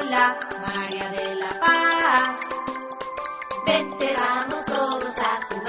Paula, María de la Paz. Vente, vamos todos a jugar.